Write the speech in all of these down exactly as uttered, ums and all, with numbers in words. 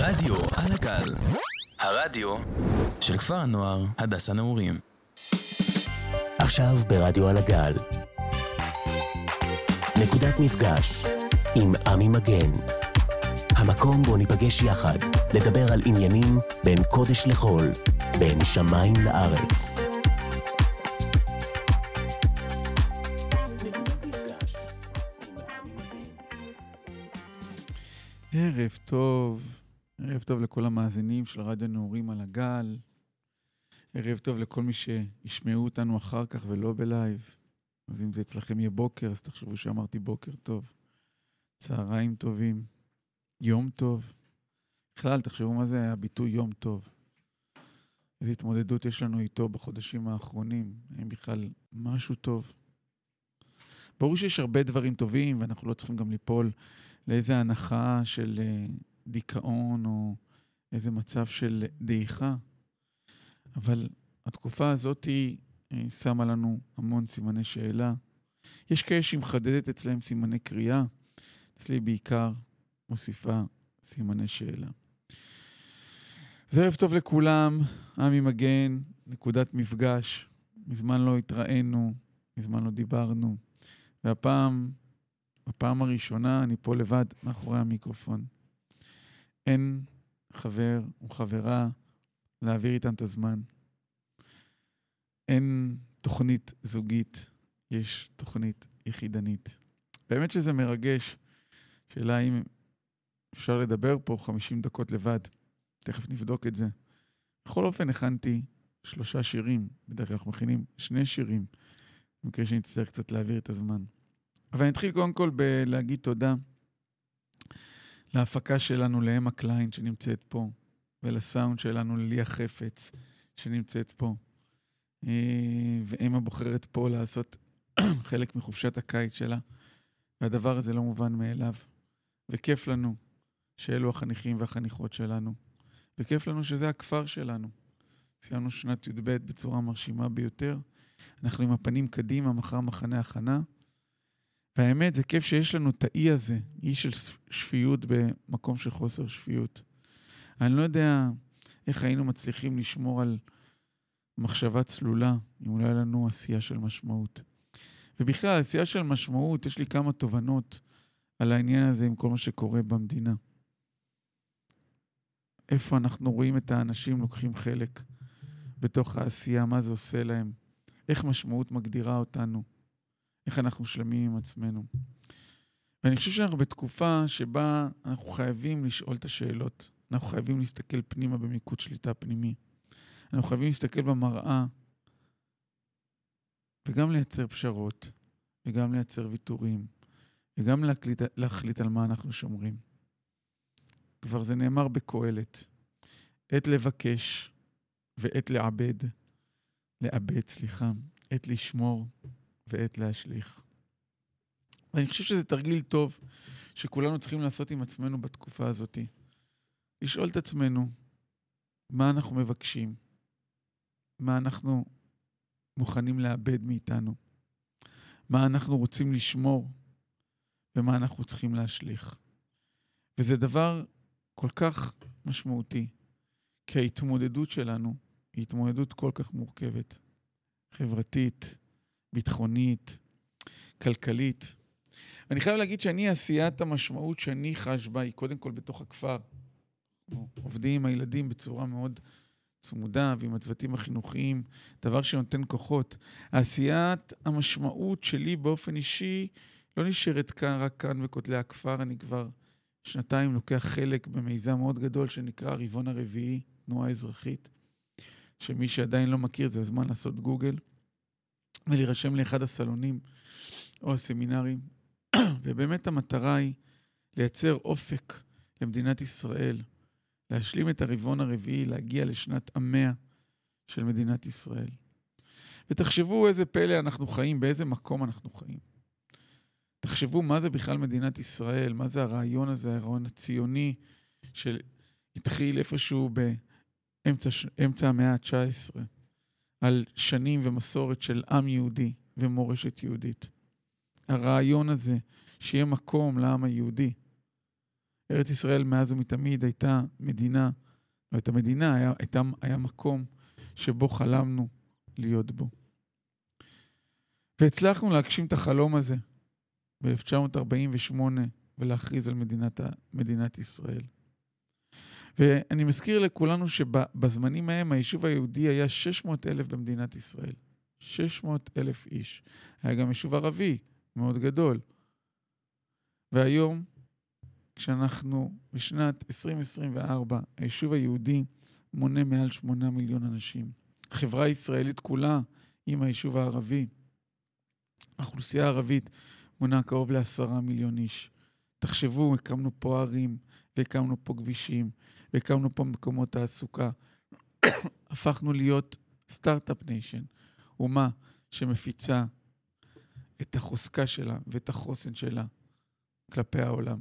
רדיו על הגל, הרדיו של כפר הנוער הדס הנעורים. עכשיו ברדיו על הגל, נקודת מפגש עם עמי מגן, המקום בו ניפגש יחד לדבר על עניינים בין קודש לחול, בין שמיים לארץ. ערב טוב, ערב טוב לכל המאזינים של רדיו נעורים על הגל, ערב טוב לכל מי שישמעו אותנו אחר כך ולא בלייב. אז אם זה אצלכם יהיה בוקר, אז תחשבו שאמרתי בוקר טוב, צהריים טובים, יום טוב. בכלל תחשבו מה זה הביטוי יום טוב. איזו התמודדות יש לנו איתו בחודשים האחרונים, האם בכלל משהו טוב. ברור שיש הרבה דברים טובים ואנחנו לא צריכים גם ליפול לאיזה הנחה של דיכאון או איזה מצב של דעיכה. אבל התקופה הזאת היא שמה לנו המון סימני שאלה. יש כאלה שהיא מחדדת אצלהם סימני קריאה, אצלי בעיקר מוסיפה סימני שאלה. אז ערב טוב לכולם, עמי מגן, נקודת מפגש. מזמן לא התראינו, מזמן לא דיברנו. והפעם, בפעם הראשונה אני פה לבד מאחורי המיקרופון. אין חבר וחברה להעביר איתם את הזמן. אין תוכנית זוגית, יש תוכנית יחידנית. באמת שזה מרגש. שאלה אם אפשר לדבר פה חמישים דקות לבד. תכף נבדוק את זה. בכל אופן הכנתי שלושה שירים. בדרך כלל אנחנו מכינים שני שירים. במקרה שנצטרך קצת להעביר את הזמן. אבל אני אתחיל קודם כל בלהגיד תודה להפקה שלנו לאמה קליין שנמצאת פה, ולסאונד שלנו לליה חפץ שנמצאת פה. ואמה בוחרת פה לעשות חלק מחופשת הקיץ שלה, והדבר הזה לא מובן מאליו. וכיף לנו שאלו החניכים והחניכות שלנו, וכיף לנו שזה הכפר שלנו. סיימנו שנת י"ב בצורה מרשימה ביותר, אנחנו עם הפנים קדימה, מחר מחנה הכנה, והאמת זה כיף שיש לנו את האי הזה, אי של שפיות במקום של חוסר שפיות. אני לא יודע איך היינו מצליחים לשמור על מחשבה צלולה, אם אולי לנו עשייה של משמעות. ובכלל, עשייה של משמעות, יש לי כמה תובנות על העניין הזה עם כל מה שקורה במדינה. איפה אנחנו רואים את האנשים לוקחים חלק בתוך העשייה, מה זה עושה להם, איך משמעות מגדירה אותנו, איך אנחנו שלמים עם עצמנו. ואני חושב שאנחנו בתקופה שבה אנחנו חייבים לשאול את השאלות, אנחנו חייבים להסתכל פנימה במיקוד שליטה פנימי, אנחנו חייבים להסתכל במראה, וגם לייצר פשרות, וגם לייצר ויתורים, וגם להחליט, להחליט על מה אנחנו שומרים. כבר זה נאמר בקהלת, עת לבקש ועת לעבד, לעבד, סליחה, עת לשמור ועת להשליך. ואני חושב שזה תרגיל טוב שכולנו צריכים לעשות עם עצמנו בתקופה הזאת. לשאול את עצמנו מה אנחנו מבקשים, מה אנחנו מוכנים לאבד מאיתנו, מה אנחנו רוצים לשמור ומה אנחנו צריכים להשליך. וזה דבר כל כך משמעותי, כי ההתמודדות שלנו היא התמודדות כל כך מורכבת, חברתית, ביטחונית, כלכלית. ואני חייב להגיד שאני עשיית המשמעות שאני חש בה היא קודם כל בתוך הכפר. עובדים עם הילדים בצורה מאוד צמודה ועם הצוותים החינוכיים, דבר שנותן כוחות. העשיית המשמעות שלי באופן אישי לא נשארת כאן, רק כאן בכותלי הכפר. אני כבר שנתיים לוקח חלק במיזם מאוד גדול שנקרא רבעון הרביעי, תנועה אזרחית, שמי שעדיין לא מכיר זה הזמן לעשות גוגל ולהירשם לאחד הסלונים או הסמינרים. ובאמת המטרה היא לייצר אופק למדינת ישראל, להשלים את הרבעון הרביעי, להגיע לשנת המאה של מדינת ישראל. ותחשבו איזה פלא אנחנו חיים, באיזה מקום אנחנו חיים. תחשבו מה זה בכלל מדינת ישראל, מה זה הרעיון הזה, הרעיון הציוני שהתחיל איפשהו באמצע אמצע המאה ה-תשע עשרה, על שנים ומסורת של עם יהודי ומורשת יהודית. הרעיון הזה שיהיה מקום לעם היהודי, ארץ ישראל מאז ומתמיד הייתה מדינה, לא הייתה מדינה, היה, הייתה, היה מקום שבו חלמנו להיות בו. והצלחנו להגשים את החלום הזה ב-אלף תשע מאות ארבעים ושמונה ולהכריז על מדינת, מדינת ישראל. ואני מזכיר לכולנו שבזמנים ההם היישוב היהודי היה שש מאות אלף במדינת ישראל. שש מאות אלף איש. היה גם יישוב ערבי מאוד גדול. והיום, כשאנחנו בשנת עשרים עשרים וארבע, היישוב היהודי מונה מעל שמונה מיליון אנשים. החברה הישראלית כולה עם היישוב הערבי. האוכלוסייה הערבית מונה קרוב לעשרה מיליון איש. תחשבו, הקמנו פה ערים, והקמנו פה כבישים, והקמנו פה מקומות תעסוקה. הפכנו להיות סטארט-אפ ניישן, אומה שמפיצה את החוזקה שלה ואת החוסן שלה כלפי העולם.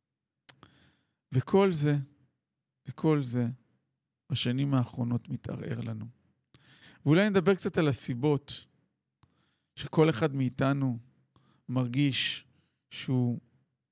וכל זה, וכל זה, בשנים האחרונות מתערער לנו. ואולי נדבר קצת על הסיבות שכל אחד מאיתנו מרגיש שהוא,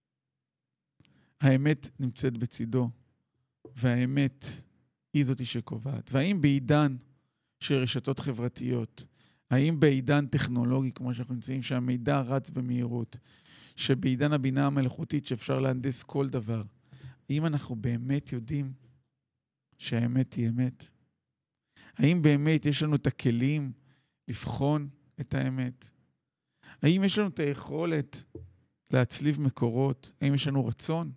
האמת נמצאת בצידו, והאמת היא זאתי שקובעת. והאם בעידן של רשתות חברתיות, האם בעידן טכנולוגי, כמו שאנחנו נמצאים, שהמידע רץ במהירות, שבעידן הבינה המלאכותית שאפשר להנדס כל דבר, האם אנחנו באמת יודעים שהאמת היא אמת? האם באמת יש לנו את הכלים לבחון את האמת? האם יש לנו את היכולת להצליב מקורות? האם יש לנו רצון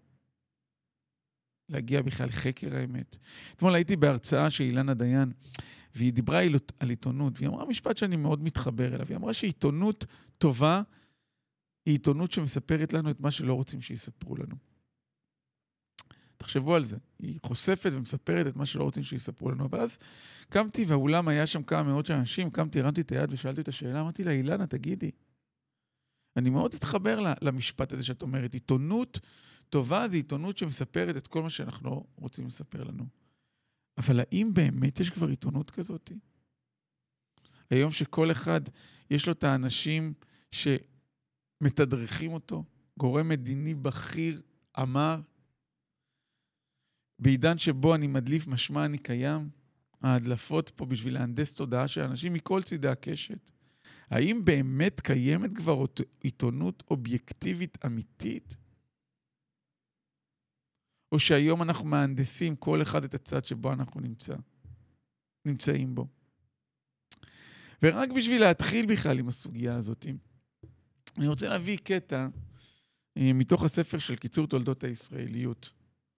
להגיע בכלל לחקר האמת? אתמול הייתי בהרצאה של אילנה דיין, והיא דיברה על עיתונות, והיא אמרה משפט שאני מאוד מתחבר אליו. היא אמרה שעיתונות טובה היא עיתונות שמספרת לנו את מה שלא רוצים שיספרו לנו. תחשבו על זה. היא חושפת ומספרת את מה שלא רוצים שיספרו לנו. ואז קמתי, והאולם היה שם כמה מאות של אנשים, קמתי, הרמתי את היד ושאלתי את השאלה, אמרתי לה, אילנה, תגידי, אני מאוד התחבר למשפט הזה שאת אומרת, עיתונות טובה זה עיתונות שמספרת את כל מה שאנחנו לא רוצים לספר לנו. אבל האם באמת יש כבר עיתונות כזאת? היום שכל אחד יש לו את האנשים שמתדרכים אותו, גורם מדיני בכיר אמר, בעידן שבו אני מדליף משמע אני קיים, ההדלפות פה בשביל להנדס תודעה של אנשים מכל צידי הקשת. האם באמת קיימת כבר עיתונות אובייקטיבית אמיתית? או שהיום אנחנו מהנדסים כל אחד את הצד שבו אנחנו נמצא, נמצאים בו. ורק בשביל להתחיל בכלל עם הסוגיה הזאת, אני רוצה להביא קטע מתוך הספר של קיצור תולדות הישראליות,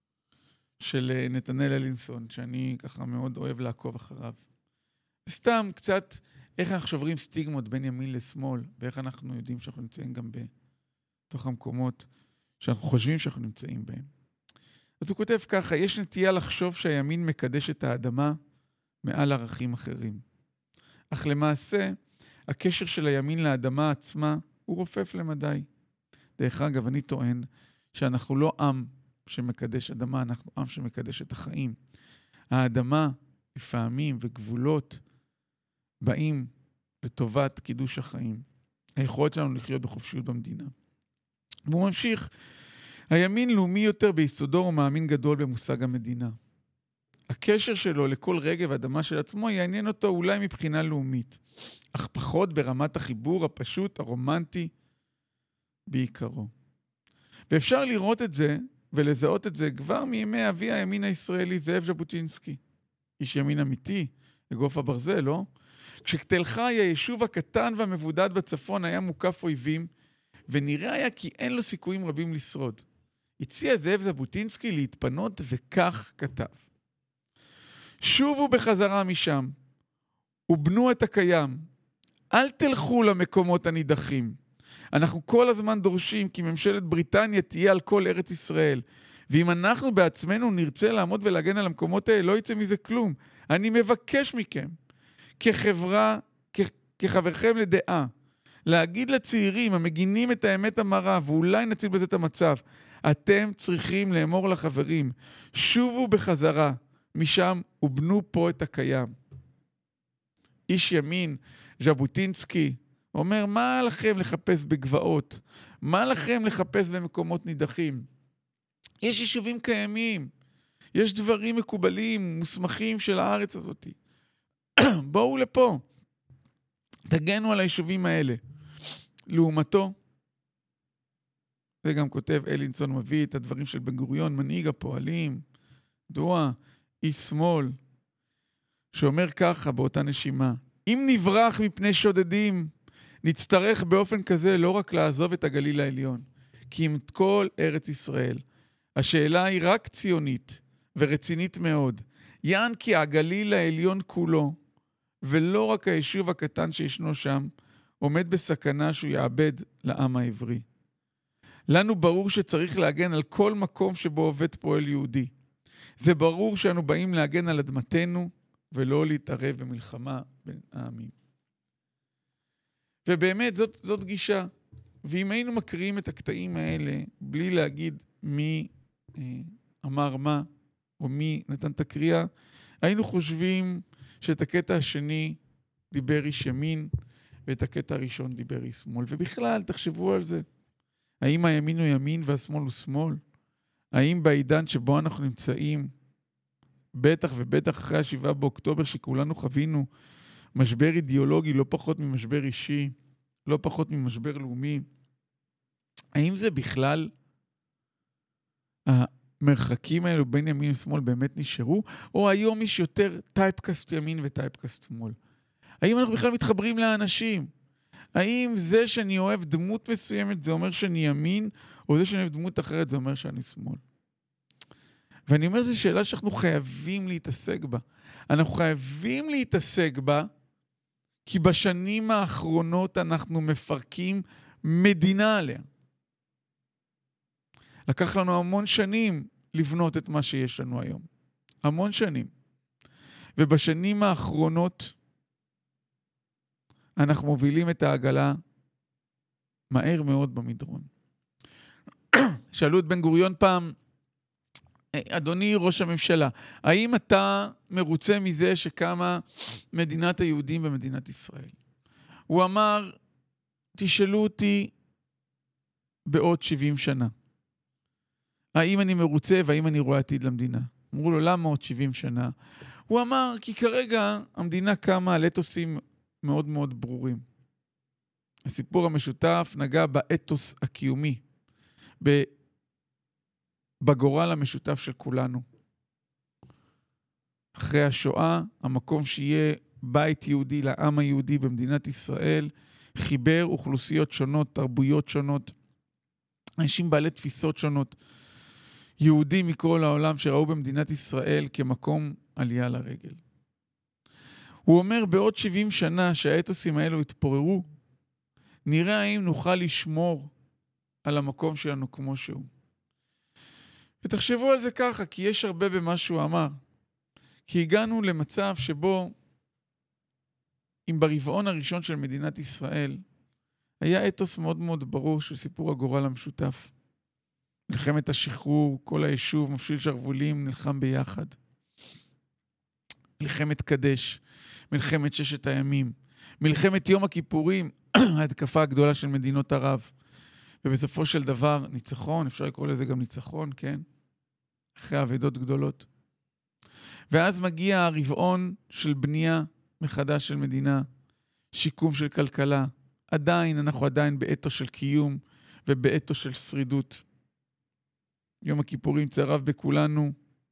של נתנאל אלינסון, שאני ככה מאוד אוהב לעקוב אחריו. סתם קצת איך אנחנו שוברים סטיגמות בין ימין לשמאל, ואיך אנחנו יודעים שאנחנו נמצאים גם בתוך המקומות שאנחנו חושבים שאנחנו נמצאים בהם. אז הוא כותב ככה, יש נטייה לחשוב שהימין מקדש את האדמה מעל ערכים אחרים. אך למעשה, הקשר של הימין לאדמה עצמה הוא רופף למדי. דרך אגב, אני טוען שאנחנו לא עם שמקדש אדמה, אנחנו עם שמקדש את החיים. האדמה, לפעמים וגבולות, באים לטובת קידוש החיים. היכולת שלנו לחיות בחופשיות במדינה. והוא ממשיך, הימין לאומי יותר ביסודו הוא מאמין גדול במושג המדינה. הקשר שלו לכל רגב אדמה של עצמו יעניין אותו אולי מבחינה לאומית, אך פחות ברמת החיבור הפשוט, הרומנטי, בעיקרו. ואפשר לראות את זה ולזהות את זה כבר מימי אבי הימין הישראלי, זאב ז'בוטינסקי. איש ימין אמיתי, אגרוף הברזל, לא? כשתל חי, היישוב הקטן והמבודד בצפון היה מוקף אויבים, ונראה היה כי אין לו סיכויים רבים לשרוד. הציע זאב ז'בוטינסקי להתפנות וכך כתב. שובו בחזרה משם, ובנו את הקיים. אל תלכו למקומות הנידחים. אנחנו כל הזמן דורשים כי ממשלת בריטניה תהיה על כל ארץ ישראל. ואם אנחנו בעצמנו נרצה לעמוד ולהגן על המקומות האלה, לא יצא מזה כלום. אני מבקש מכם, כחברה, כ- כחברכם לדעה, להגיד לצעירים המגינים את האמת המרה, ואולי נציל בזה את המצב, אתם צריכים לאמור לחברים, שובו בחזרה משם ובנו פה את הקיים. איש ימין, ז'בוטינסקי, אומר, מה לכם לחפש בגבעות? מה לכם לחפש במקומות נידחים? יש יישובים קיימים, יש דברים מקובלים, מוסמכים של הארץ הזאת. בואו לפה, תגנו על היישובים האלה. לעומתו, וגם כותב אלינסון, מביא את הדברים של בן גוריון, מנהיג הפועלים, דוע, איש שמאל, שאומר ככה באותה נשימה, אם נברח מפני שודדים, נצטרך באופן כזה לא רק לעזוב את הגליל העליון, כי אם את כל ארץ ישראל. השאלה היא רק ציונית ורצינית מאוד. יען כי הגליל העליון כולו, ולא רק היישוב הקטן שישנו שם, עומד בסכנה שהוא יאבד לעם העברי. לנו ברור שצריך להגן על כל מקום שבו עובד פועל יהודי. זה ברור שאנו באים להגן על אדמתנו, ולא להתערב במלחמה בין העמים. ובאמת זאת, זאת גישה. ואם היינו מקריאים את הקטעים האלה, בלי להגיד מי אה, אמר מה, או מי נתן את הקריאה, היינו חושבים שאת הקטע השני דיבר איש ימין, ואת הקטע הראשון דיבר איש שמאל. ובכלל, תחשבו על זה. האם הימין הוא ימין והשמאל הוא שמאל? האם בעידן שבו אנחנו נמצאים, בטח ובטח אחרי השבעה באוקטובר שכולנו חווינו, משבר אידיאולוגי לא פחות ממשבר אישי, לא פחות ממשבר לאומי, האם זה בכלל המרחקים האלו בין ימין ושמאל באמת נשארו, או היום יש יותר טייפקאסט ימין וטייפקאסט שמאל? האם אנחנו בכלל מתחברים לאנשים? האם זה שאני אוהב דמות מסוימת זה אומר שאני ימין, או זה שאני אוהב דמות אחרת זה אומר שאני שמאל? ואני אומר, זו שאלה שאנחנו חייבים להתעסק בה. אנחנו חייבים להתעסק בה, כי בשנים האחרונות אנחנו מפרקים מדינה עליה. לקח לנו המון שנים לבנות את מה שיש לנו היום. המון שנים. ובשנים האחרונות אנחנו מובילים את העגלה מהר מאוד במדרון. שאלו את בן גוריון פעם, אדוני ראש הממשלה, האם אתה מרוצה מזה שקמה מדינת היהודים במדינת ישראל? הוא אמר, תשאלו אותי בעוד שבעים שנה. האם אני מרוצה והאם אני רואה עתיד למדינה? אמרו לו, למה עוד שבעים שנה? הוא אמר, כי כרגע המדינה קמה על אתוסים מאוד מאוד ברורים. הסיפור המשותף נגע באתוס הקיומי, בגורל המשותף של כולנו. אחרי השואה, המקום שיהיה בית יהודי לעם היהודי במדינת ישראל, חיבר אוכלוסיות שונות, תרבויות שונות, אנשים בעלי תפיסות שונות, יהודים מכל העולם שראו במדינת ישראל כמקום עלייה לרגל. הוא אומר, בעוד שבעים שנה שהאתוסים האלו התפוררו, נראה האם נוכל לשמור על המקום שלנו כמו שהוא. ותחשבו על זה ככה, כי יש הרבה במה שהוא אמר. כי הגענו למצב שבו, אם ברבעון הראשון של מדינת ישראל, היה אתוס מאוד מאוד ברור של סיפור הגורל המשותף. מלחמת השחרור, כל היישוב, מפשיל שרבולים, נלחם ביחד. מלחמת קדש, מלחמת ששת הימים, מלחמת יום הכיפורים, ההתקפה הגדולה של מדינות ערב. ובסופו של דבר, ניצחון, אפשר לקרוא לזה גם ניצחון, כן? אחרי עבדות גדולות. ואז מגיע הרבעון של בנייה מחדש של מדינה, שיקום של כלכלה. עדיין, אנחנו עדיין באתוס של קיום ובאתוס של שרידות. יום הכיפורים צרב בכולנו,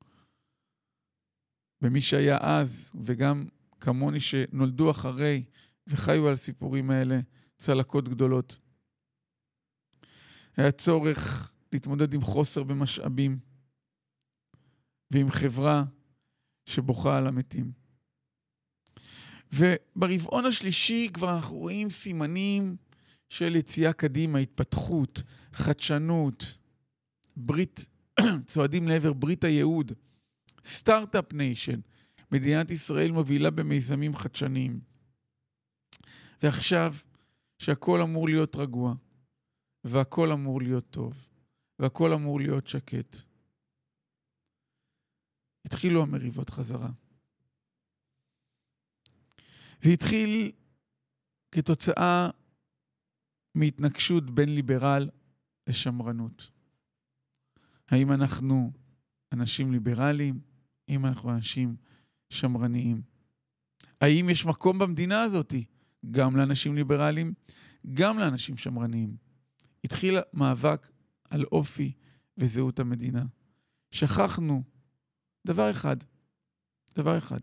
במי שהיה אז, וגם כמוני שנולדו אחרי וחיו על סיפורים האלה, צלקות גדולות. היה צורך להתמודד עם חוסר במשאבים, ועם חברה שבוכה על המתים. וברבעון השלישי כבר אנחנו רואים סימנים של יציאה קדימה, התפתחות, חדשנות, ברית, צועדים לעבר ברית הייעוד, סטארט-אפ ניישן, מדינת ישראל מובילה במיזמים חדשניים. ועכשיו שהכל אמור להיות רגוע, והכל אמור להיות טוב, והכל אמור להיות שקט, התחילו המריבות חזרה. זה התחיל כתוצאה מהתנגשות בין ליברל לשמרנות. האם אנחנו אנשים ליברליים? האם אנחנו אנשים שמרניים? האם יש מקום במדינה הזאת גם לאנשים ליברליים, גם לאנשים שמרניים? התחיל מאבק על אופי וזהות המדינה. שכחנו דבר אחד, דבר אחד,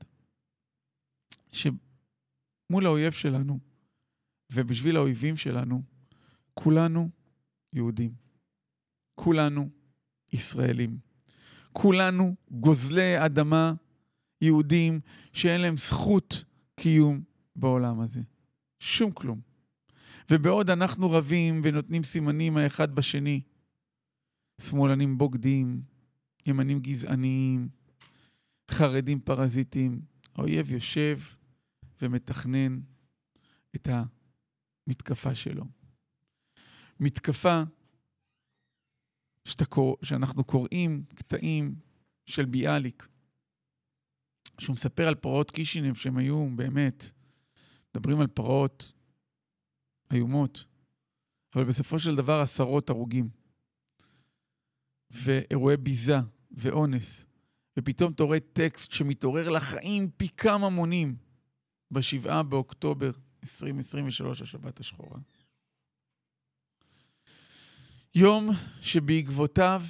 שמול האויב שלנו ובשביל האויבים שלנו, כולנו יהודים. כולנו ישראלים. כולנו גוזלי אדמה יהודים שאין להם זכות קיום בעולם הזה. שום כלום. ובעוד אנחנו רבים ונותנים סימנים האחד בשני, שמאלנים בוגדים, ימנים גזעניים, חרדים פרזיטים, האויב יושב ומתכנן את המתקפה שלו. מתקפה שאתה קור... שאנחנו קוראים קטעים של ביאליק, שהוא מספר על פרעות קישינב שהם היו באמת, מדברים על פרעות איומות, אבל בסופו של דבר עשרות הרוגים, ואירועי ביזה ואונס, ופתאום אתה רואה טקסט שמתעורר לחיים פי כמה מונים, בשבעה באוקטובר עשרים עשרים ושלוש, השבת השחורה. יום שבעקבותיו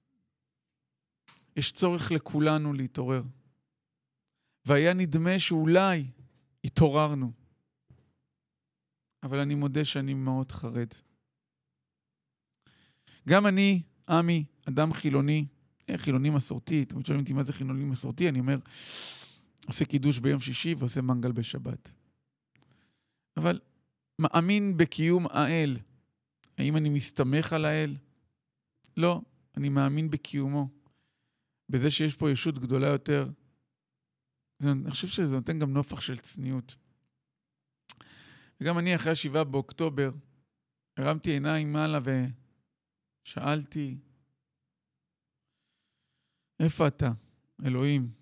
יש צורך לכולנו להתעורר. והיה נדמה שאולי התעוררנו. אבל אני מודה שאני מאוד חרד. גם אני, עמי, אדם חילוני, חילוני מסורתי, תמיד שואלים אותי מה זה חילוני מסורתי, אני אומר, עושה קידוש ביום שישי ועושה מנגל בשבת. אבל מאמין בקיום האל. האם אני מסתמך על האל? לא, אני מאמין בקיומו. בזה שיש פה ישות גדולה יותר. זה, אני חושב שזה נותן גם נופח של צניעות. וגם אני אחרי השבעה באוקטובר, הרמתי עיניים מעלה ושאלתי, איפה אתה, אלוהים?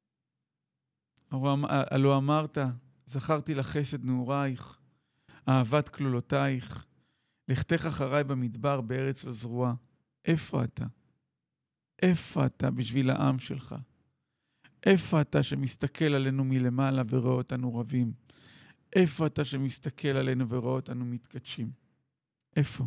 הלא אמרת, זכרתי לחסד נעורייך, אהבת כלולותייך, לכתך אחריי במדבר בארץ לא זרועה. איפה אתה? איפה אתה בשביל העם שלך? איפה אתה שמסתכל עלינו מלמעלה ורואה אותנו רבים? איפה אתה שמסתכל עלינו ורואה אותנו מתקדשים? איפה?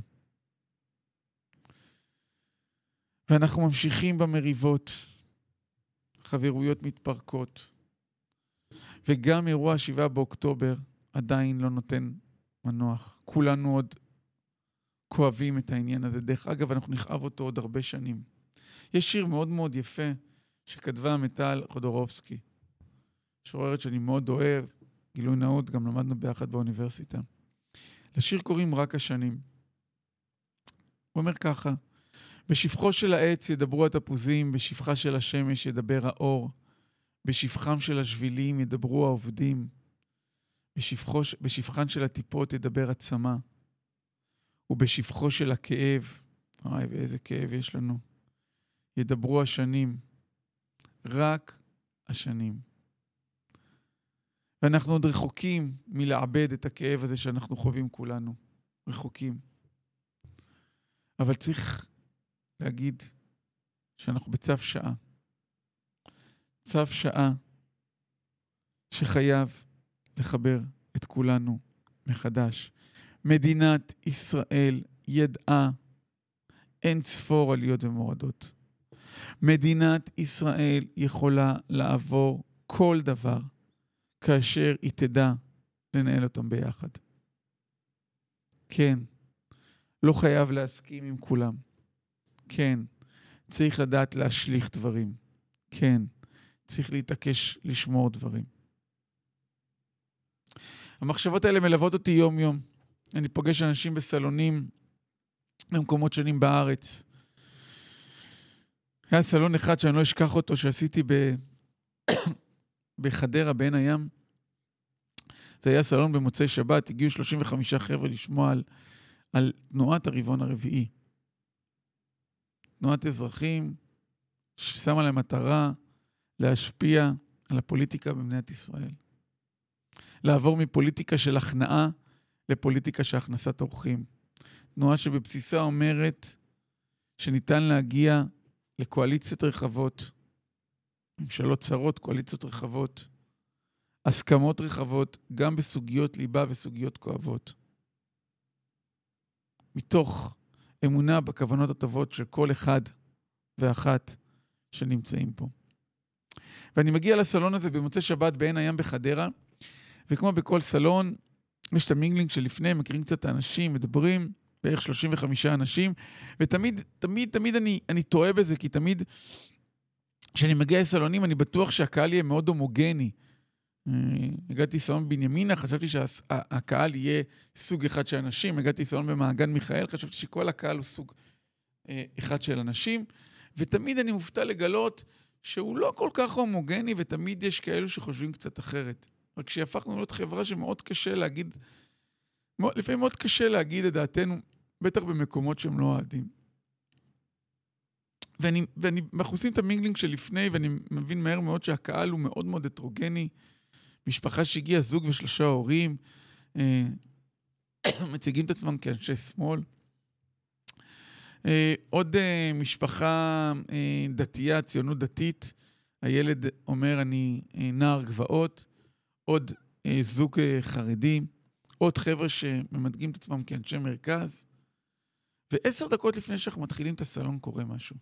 ואנחנו ממשיכים במריבות, חברויות מתפרקות, וגם אירוע שבעה באוקטובר עדיין לא נותן מנוח. כולנו עוד כואבים את העניין הזה. דרך אגב, אנחנו נכאב אותו עוד הרבה שנים. יש שיר מאוד מאוד יפה שכתבה מיטל חודורובסקי, שוררת שאני מאוד אוהב, גילוי נאות, גם למדנו ביחד באוניברסיטה. לשיר קוראים רק השנים. הוא אומר ככה, בשפחו של העץ ידברו התפוזים, בשפחה של השמש ידבר האור, בשפחם של השבילים ידברו העובדים, בשפחו, בשפחן של הטיפות ידבר הצמא, ובשפחו של הכאב, אוי, ואיזה כאב יש לנו, ידברו השנים, רק השנים. ואנחנו עוד רחוקים מלעבד את הכאב הזה שאנחנו חווים כולנו. רחוקים. אבל צריך להגיד שאנחנו בצו שעה. צו שעה שחייב לחבר את כולנו מחדש. מדינת ישראל ידעה אין ספור עליות ומורדות. מדינת ישראל יכולה לעבור כל דבר כאשר היא תדע לנהל אותם ביחד. כן, לא חייב להסכים עם כולם. כן, צריך לדעת להשליך דברים. כן, צריך להתעקש לשמור דברים. המחשבות האלה מלוות אותי יום יום. אני פוגש אנשים בסלונים במקומות שונים בארץ. היה סלון אחד שאני לא אשכח אותו, שעשיתי ב... בחדרה בעין הים. זה היה סלון במוצאי שבת, הגיעו שלושים וחמישה חבר'ה לשמוע על, על תנועת הרבעון הרביעי. תנועת אזרחים ששמה להם מטרה להשפיע על הפוליטיקה במדינת ישראל. לעבור מפוליטיקה של הכנעה לפוליטיקה של הכנסת אורחים. תנועה שבבסיסה אומרת שניתן להגיע לקואליציות רחבות, ממשלות צרות, קואליציות רחבות, הסכמות רחבות, גם בסוגיות ליבה וסוגיות כואבות. מתוך אמונה בכוונות הטובות של כל אחד ואחת שנמצאים פה. ואני מגיע לסלון הזה במוצאי שבת בעין הים בחדרה, וכמו בכל סלון, יש את המינגלינג שלפני, מכירים קצת האנשים, מדברים, בערך שלושים וחמישה אנשים, ותמיד, תמיד, תמיד אני, אני טועה בזה, כי תמיד כשאני מגיע לסלונים, אני בטוח שהקהל יהיה מאוד הומוגני. הגעתי לסלון בנימינה, חשבתי שהקהל יהיה סוג אחד של אנשים, הגעתי לסלון במעגן מיכאל, חשבתי שכל הקהל הוא סוג אחד של אנשים, ותמיד אני מופתע לגלות שהוא לא כל כך הומוגני, ותמיד יש כאלו שחושבים קצת אחרת. רק שהפכנו להיות חברה שמאוד קשה להגיד, לפעמים מאוד קשה להגיד את דעתנו, בטח במקומות שהם לא אוהדים. ואני, ואני, אנחנו עושים את המינגלינג שלפני, ואני מבין מהר מאוד שהקהל הוא מאוד מאוד הטרוגני, משפחה שהגיעה זוג ושלושה הורים, אה, מציגים את עצמם כאנשי שמאל. אה, עוד אה, משפחה אה, דתייה, ציונות דתית, הילד אומר אני אה, נער גבעות, עוד אה, זוג אה, חרדי, עוד חבר'ה שממדגים את עצמם כאנשי מרכז, ועשר דקות לפני שאנחנו מתחילים את הסלון קורה משהו.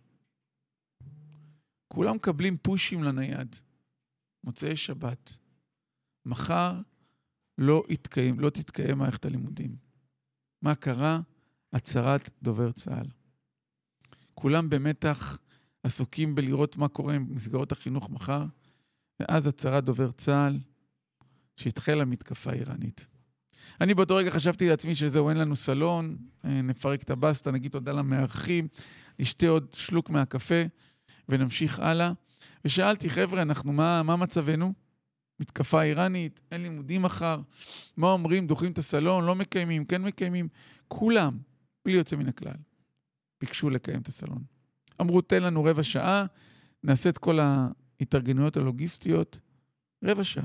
כולם מקבלים פושים לנייד, מוצאי שבת. מחר לא יתקיים, לא תתקיים מערכת הלימודים. מה קרה? הצהרת דובר צה"ל. כולם במתח עסוקים בלראות מה קורה עם מסגרות החינוך מחר, ואז הצהרת דובר צה"ל, שהתחילה מתקפה איראנית. אני באותו רגע חשבתי לעצמי שזהו, אין לנו סלון, נפרק את הבסטה, נגיד תודה למארחים, נשתה עוד שלוק מהקפה, ונמשיך הלאה. ושאלתי, חבר'ה, אנחנו, מה, מה מצבנו? מתקפה איראנית, אין לימודים מחר, מה אומרים? דוחים את הסלון, לא מקיימים, כן מקיימים. כולם, בלי יוצא מן הכלל, ביקשו לקיים את הסלון. אמרו, תן לנו רבע שעה, נעשה את כל ההתארגנויות הלוגיסטיות, רבע שעה.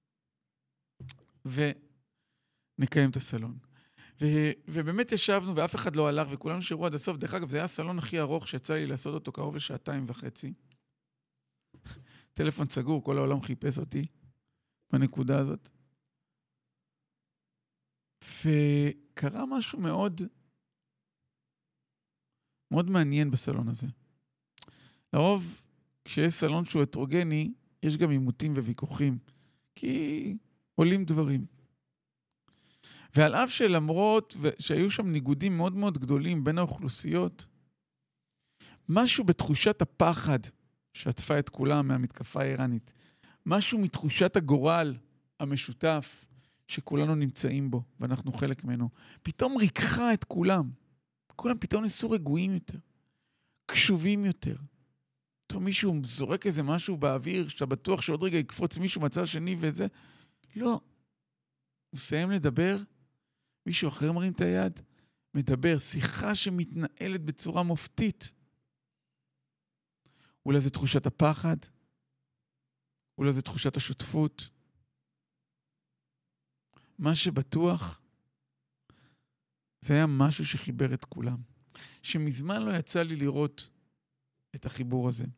ונקיים את הסלון. ו- ובאמת ישבנו, ואף אחד לא הלך, וכולנו שירו עד הסוף. דרך אגב, זה היה הסלון הכי ארוך שיצא לי לעשות אותו קרוב לשעתיים וחצי. טלפון סגור, כל העולם חיפש אותי בנקודה הזאת. וקרה משהו מאוד, מאוד מעניין בסלון הזה. לרוב, כשיש סלון שהוא הטרוגני, יש גם עימותים וויכוחים, כי עולים דברים. ועל אף שלמרות שהיו שם ניגודים מאוד מאוד גדולים בין האוכלוסיות, משהו בתחושת הפחד שעטפה את כולם מהמתקפה האיראנית, משהו מתחושת הגורל המשותף שכולנו נמצאים בו, ואנחנו חלק ממנו, פתאום ריככה את כולם. כולם פתאום ניסו רגועים יותר, קשובים יותר. פתאום מישהו זורק איזה משהו באוויר, שאתה בטוח שעוד רגע יקפוץ מישהו מצד שני וזה. לא. הוא סיים לדבר, מישהו אחר מרים את היד, מדבר, שיחה שמתנהלת בצורה מופתית. אולי זה תחושת הפחד, אולי זה תחושת השותפות. מה שבטוח, זה היה משהו שחיבר את כולם. שמזמן לא יצא לי לראות את החיבור הזה.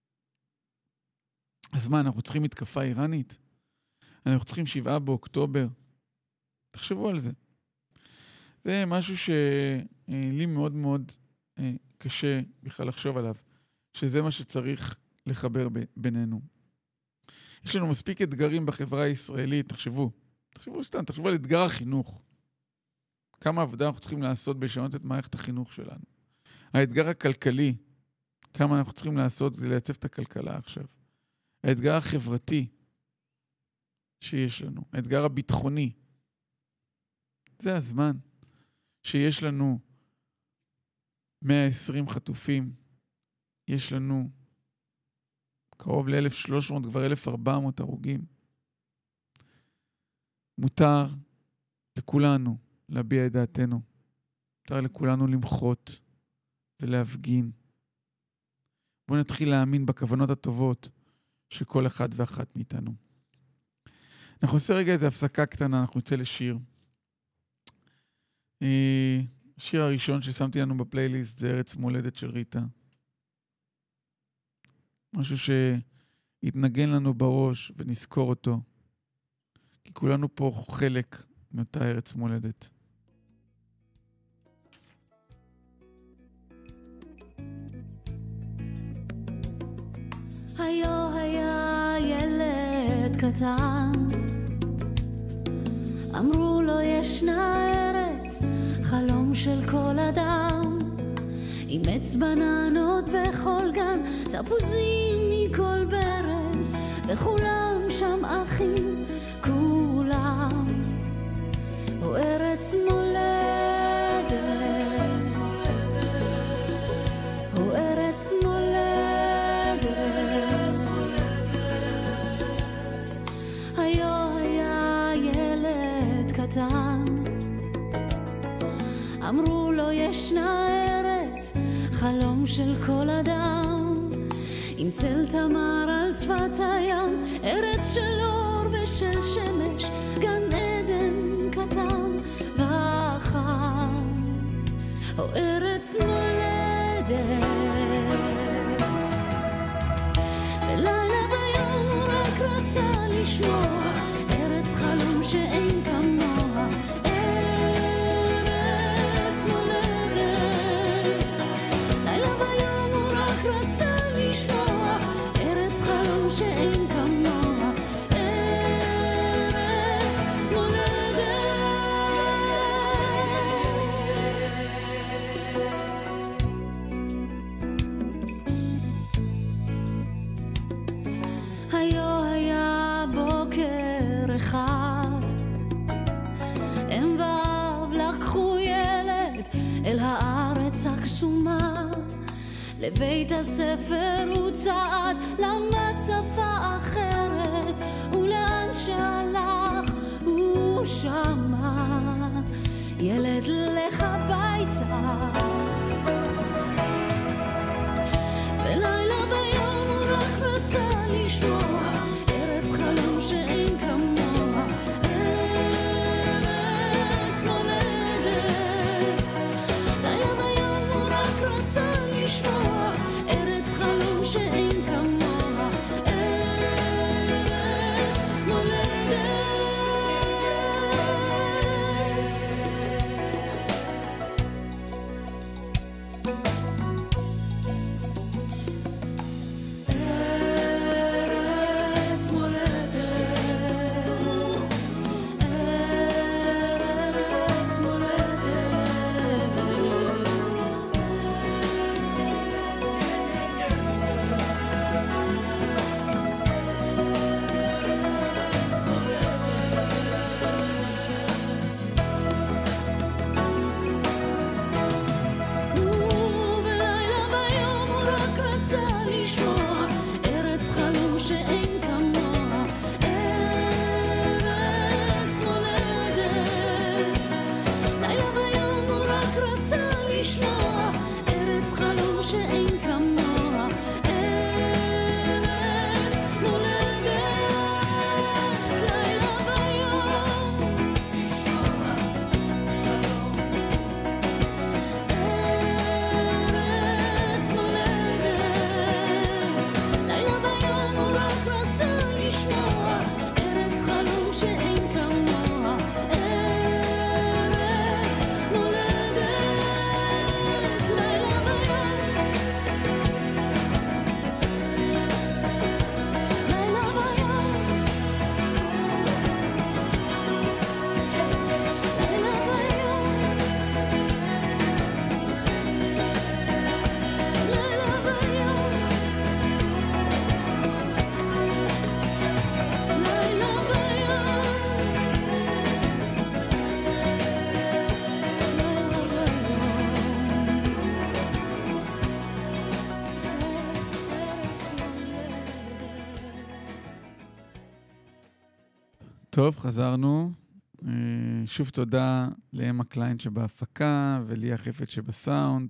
אז מה, אנחנו צריכים מתקפה איראנית? אנחנו צריכים שבעה באוקטובר? תחשבו על זה. זה משהו שלי מאוד מאוד קשה בכלל לחשוב עליו. שזה מה שצריך לחבר בינינו. יש לנו מספיק אתגרים בחברה הישראלית, תחשבו. תחשבו סתם, תחשבו על אתגר החינוך. כמה עבודה אנחנו צריכים לעשות בשנות את מערכת החינוך שלנו. האתגר הכלכלי, כמה אנחנו צריכים לעשות כדי לייצב את הכלכלה עכשיו. האתגר החברתי שיש לנו. האתגר הביטחוני. זה הזמן שיש לנו מאה ועשרים חטופים. יש לנו קרוב ל-אלף ושלוש מאות, כבר אלף וארבע מאות הרוגים. מותר לכולנו להביע את דעתנו. מותר לכולנו למחות ולהפגין. בואו נתחיל להאמין בכוונות הטובות של כל אחד ואחת מאיתנו. אנחנו עושה רגע איזו הפסקה קטנה, אנחנו נצא לשיר. השיר הראשון ששמתי לנו בפלייליסט זה ארץ מולדת של ריטה. משהו שיתנגן לנו בראש ונזכור אותו. כי כולנו פה חלק מאותה ארץ מולדת. היו היה ילד קטן, אמרו לו ישנה ארץ, חלום של כל אדם, עם עץ בננות בכל גן, תפוזים מכל ברז, וכולם שם אחים, כולם, או ארץ מולדת, או ארץ מולדת. אמרו לו ישנה ארץ, חלום של כל אדם, עם צל תמר על שפת הים, ארץ של אור ושל שמש, גן עדן קטן וחם, או ארץ מולדת. בלילה ביום הוא רק רצה לשמוע, ארץ חלום שאין כמוה, ארץ מולדת. לילה ביום הוא רק רצה לשמוע, ארץ חלום שאין כמוה, ארץ מולדת. היו היה בוקר אחד, אם ואב לקחו ילד אל הארץ הקסומה, לבית הספר הוא צעד, למד שפה אחרת, ולאן שהלך הוא שמע, ילד לך הביתה. בלילה ביום הוא רק רצה לשמוע, ארץ חלום שאין כמוה, ארץ מולדת. לילה ביום הוא רק רצה לשמוע, ארץ חלום שאין כמוה, ארץ מולדת. ארץ מולדת, ארץ ובלילה ביום הוא רק רצה לשמוע, ארץ חלום שאין כמוה, ארץ מולדת. לילה ביום הוא רק רצה לשמוע, ארץ חלום שאין כמוה, ארץ מולדת. לילה ביום ארץ מולדת. לילה ביום הוא רק רצה לשמוע, ארץ חלום שאין כמוה, ארץ מולדת. לילה ביום, לילה טוב, חזרנו. אה, שוב תודה לאמה קליין שבהפקה וליה חפץ שבסאונד.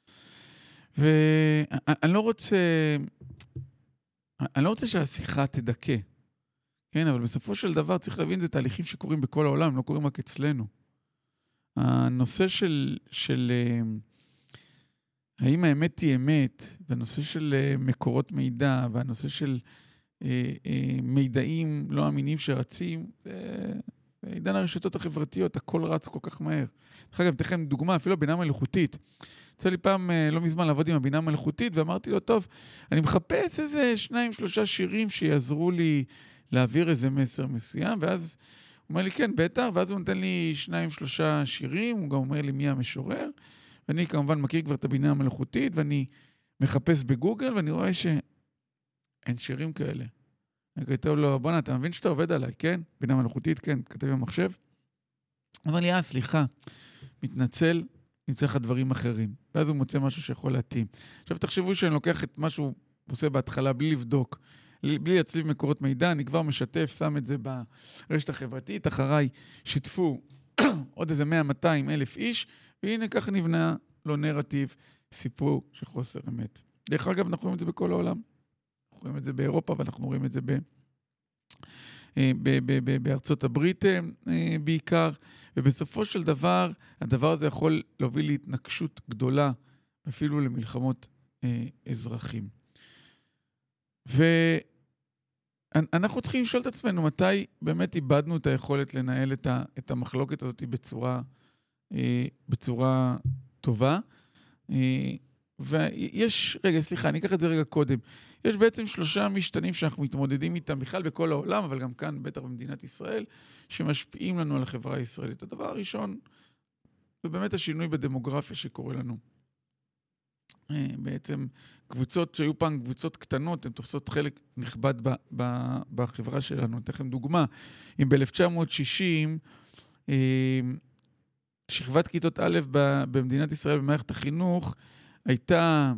ואני לא רוצה, אני לא רוצה שהשיחה תדכא, כן? אבל בסופו של דבר צריך להבין, זה תהליכים שקורים בכל העולם, לא קורים רק אצלנו. הנושא של, של האם האמת היא אמת, והנושא של uh, מקורות מידע, והנושא של uh, uh, מידעים לא אמינים שרצים, בעידן הרשתות החברתיות, הכל רץ כל כך מהר. דרך אגב, תכף דוגמה, אפילו בינה מלאכותית. יצא לי פעם uh, לא מזמן לעבוד עם הבינה מלאכותית, ואמרתי לו, טוב, אני מחפש איזה שניים, שלושה שירים שיעזרו לי להעביר איזה מסר מסוים, ואז הוא אומר לי, כן, בטח, ואז הוא נותן לי שניים, שלושה שירים, הוא גם אומר לי מי המשורר, ואני כמובן מכיר כבר את הבינה המלאכותית, ואני מחפש בגוגל, ואני רואה שאין שירים כאלה. אני כתב לו, בוא נה, אתה מבין שאתה עובד עליי, כן? בינה מלאכותית, כן, כתב במחשב. הוא אומר לי, אה, סליחה, מתנצל, נמצא לך דברים אחרים. ואז הוא מוצא משהו שיכול להתאים. עכשיו תחשבו שאני לוקח את מה שהוא עושה בהתחלה, בלי לבדוק, בלי להצליב מקורות מידע, אני כבר משתף, שם את זה ברשת החברתית, אחריי שיתפו עוד איזה מאה מאתיים אלף איש, והנה ככה נבנה לו נרטיב, סיפור שחוסר אמת. דרך אגב, אנחנו רואים את זה בכל העולם. אנחנו רואים את זה באירופה, ואנחנו רואים את זה ב... בארצות הברית בעיקר, ובסופו של דבר, הדבר הזה יכול להוביל להתנגשות גדולה, אפילו למלחמות אזרחים. ואנחנו צריכים לשאול את עצמנו, מתי באמת איבדנו את היכולת לנהל את המחלוקת הזאת בצורה, בצורה טובה. ויש, רגע, סליחה, אני אקח את זה רגע קודם. יש בעצם שלושה משתנים שאנחנו מתמודדים איתם בכלל בכל העולם, אבל גם כאן, בטח במדינת ישראל, שמשפיעים לנו על החברה הישראלית. הדבר הראשון, זה באמת השינוי בדמוגרפיה שקורה לנו. בעצם קבוצות שהיו פעם קבוצות קטנות, הן תופסות חלק נכבד ב- ב- בחברה שלנו. אתן לכם דוגמה, אם ב-אלף תשע מאות שישים, שכבת כיתות א' במדינת ישראל במערכת החינוך, הייתה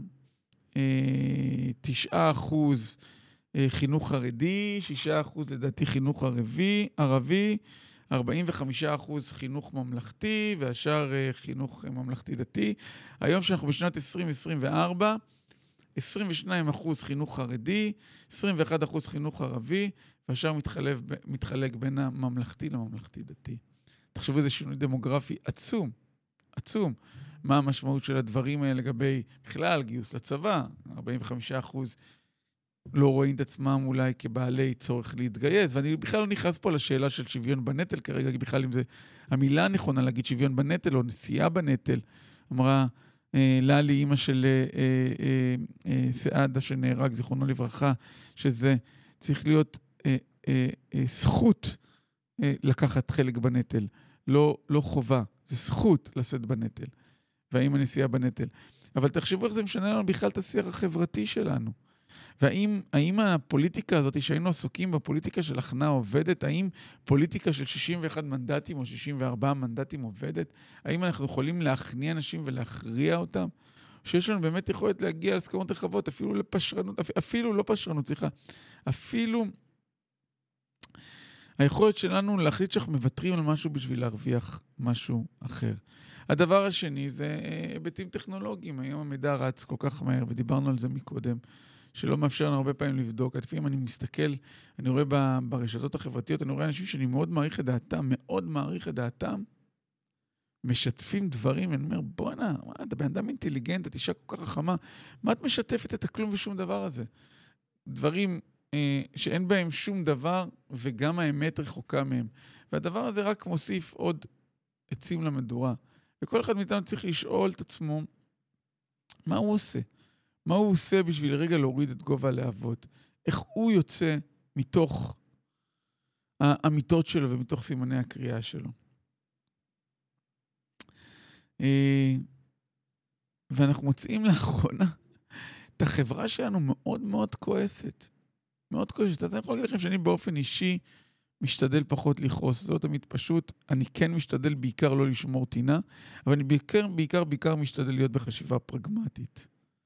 תשעה אחוז חינוך חרדי, שישה אחוז לדעתי חינוך ערבי, ערבי, ארבעים וחמישה אחוז חינוך ממלכתי, והשאר חינוך ממלכתי דתי. היום שאנחנו בשנת עשרים עשרים וארבע, עשרים ושניים אחוז חינוך חרדי, עשרים ואחד אחוז חינוך ערבי, והשאר מתחלק, מתחלק בין הממלכתי לממלכתי דתי. תחשבו, איזה שינוי דמוגרפי עצום, עצום. מה המשמעות של הדברים האלה לגבי בכלל גיוס לצבא? ארבעים וחמישה אחוז לא רואים את עצמם אולי כבעלי צורך להתגייס, ואני בכלל לא נכנס פה לשאלה של שוויון בנטל כרגע, בכלל אם זה המילה הנכונה להגיד שוויון בנטל או נשיאה בנטל. אמרה אה, ללי, אימא של אה, אה, אה, סעדה שנהרג, זיכרונו לברכה, שזה צריך להיות אה, אה, אה, זכות אה, לקחת חלק בנטל, לא, לא חובה, זה זכות לשאת בנטל. והאם הנשיאה בנטל. אבל תחשבו איך זה משנה לנו בכלל את השיח החברתי שלנו. והאם האם הפוליטיקה הזאת שהיינו עסוקים בפוליטיקה של הכנעה עובדת, האם פוליטיקה של שישים ואחד מנדטים או שישים וארבעה מנדטים עובדת, האם אנחנו יכולים להכניע אנשים ולהכריע אותם? שיש לנו באמת יכולת להגיע להסכמות רחבות, אפילו לפשרנות, אפילו לא פשרנות, סליחה, אפילו היכולת שלנו להחליט שאנחנו מוותרים על משהו בשביל להרוויח משהו אחר. הדבר השני זה היבטים טכנולוגיים. היום המידע רץ כל כך מהר, ודיברנו על זה מקודם, שלא מאפשר לנו הרבה פעמים לבדוק. לפעמים אני מסתכל, אני רואה ברשתות החברתיות, אני רואה אנשים שאני מאוד מעריך את דעתם, מאוד מעריך את דעתם, משתפים דברים, ואני אומר, בוא נה, אתה בן אדם אינטליגנט, את אישה כל כך חכמה, מה את משתפת את הכלום ושום דבר הזה? דברים אה, שאין בהם שום דבר, וגם האמת רחוקה מהם. והדבר הזה רק מוסיף עוד עצים למדורה. וכל אחד מאיתנו צריך לשאול את עצמו, מה הוא עושה? מה הוא עושה בשביל רגע להוריד את גובה הלהבות? איך הוא יוצא מתוך האמיתות שלו ומתוך סימני הקריאה שלו? ואנחנו מוצאים לאחרונה את החברה שלנו מאוד מאוד כועסת. מאוד כועסת. אז אני יכול להגיד לכם שאני באופן אישי משתדל פחות לכעוס, זה לא תמיד פשוט. אני כן משתדל בעיקר לא לשמור טינה, אבל אני בעיקר, בעיקר, בעיקר משתדל להיות בחשיבה פרגמטית.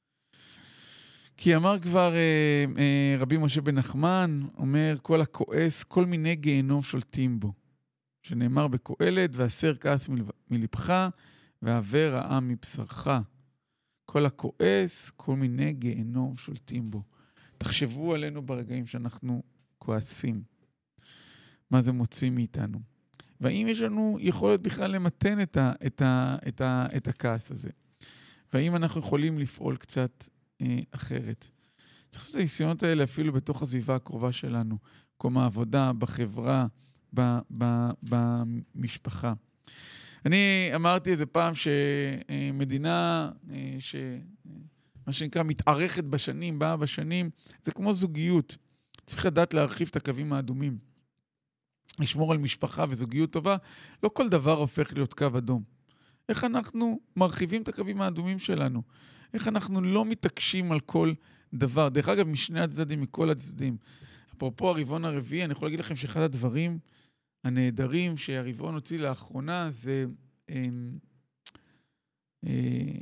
כי אמר כבר אה, אה, רבי משה בן נחמן, אומר, כל הכועס, כל מיני גיהנום שולטים בו. שנאמר בקהלת, והסר כעס מלבך, והעבר העם מבשרך. כל הכועס, כל מיני גיהנום שולטים בו. תחשבו עלינו ברגעים שאנחנו כועסים. מה זה מוציא מאיתנו. והאם יש לנו יכולת בכלל למתן את, ה, את, ה, את, ה, את הכעס הזה. והאם אנחנו יכולים לפעול קצת אה, אחרת. צריך לעשות את הניסיונות האלה אפילו בתוך הסביבה הקרובה שלנו, מקום העבודה, בחברה, ב, ב, במשפחה. אני אמרתי איזה פעם שמדינה, ש... מה שנקרא מתארכת בשנים, באה בשנים, זה כמו זוגיות. צריך לדעת להרחיב את הקווים האדומים. לשמור על משפחה וזוגיות טובה, לא כל דבר הופך להיות קו אדום. איך אנחנו מרחיבים את הקווים האדומים שלנו? איך אנחנו לא מתעקשים על כל דבר? דרך אגב, משני הצדדים, מכל הצדדים. אפרופו הרבעון הרביעי, אני יכול להגיד לכם שאחד הדברים הנהדרים שהרבעון הוציא לאחרונה זה אה, אה,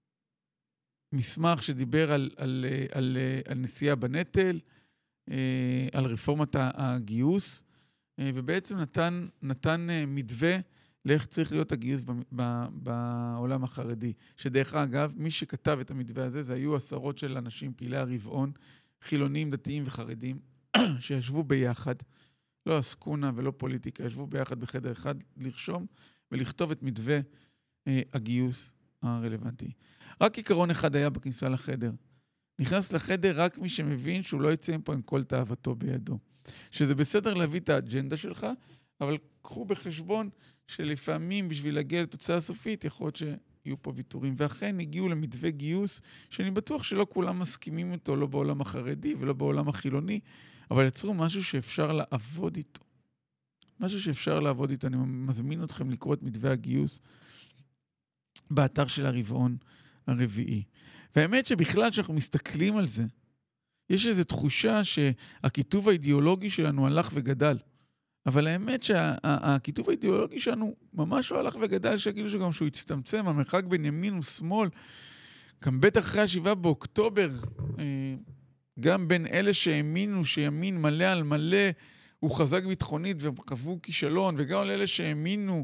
מסמך שדיבר על, על, על, על נשיאה בנטל, אה, על רפורמת הגיוס, אה, ובעצם נתן, נתן מתווה לאיך צריך להיות הגיוס ב, ב, בעולם החרדי. שדרך אגב, מי שכתב את המתווה הזה, זה היו עשרות של אנשים, פעילי הרבעון, חילונים, דתיים וחרדים, שישבו ביחד, לא עסקונה ולא פוליטיקה, ישבו ביחד בחדר אחד לרשום ולכתוב את מתווה אה, הגיוס הרלוונטי. רק עיקרון אחד היה בכניסה לחדר. נכנס לחדר רק מי שמבין שהוא לא יצא פה עם כל תאוותו בידו. שזה בסדר להביא את האג'נדה שלך, אבל קחו בחשבון שלפעמים בשביל להגיע לתוצאה סופית יכול להיות שיהיו פה ויתורים. ואכן הגיעו למתווה גיוס שאני בטוח שלא כולם מסכימים איתו, לא בעולם החרדי ולא בעולם החילוני, אבל יצרו משהו שאפשר לעבוד איתו. משהו שאפשר לעבוד איתו. אני מזמין אתכם לקרוא את מתווה הגיוס באתר של הרבעון הרביעי. והאמת שבכלל שאנחנו מסתכלים על זה, יש איזו תחושה שהכיתוב האידיאולוגי שלנו הלך וגדל. אבל האמת שהכיתוב האידיאולוגי שלנו ממש לא הלך וגדל, שגידו שגם שהוא הצטמצם, המרחק בין ימין ושמאל, גם בטח אחרי השבעה באוקטובר, גם בין אלה שהאמינו שימין מלא על מלא הוא חזק ביטחונית והם חוו כישלון, וגם אלה שהאמינו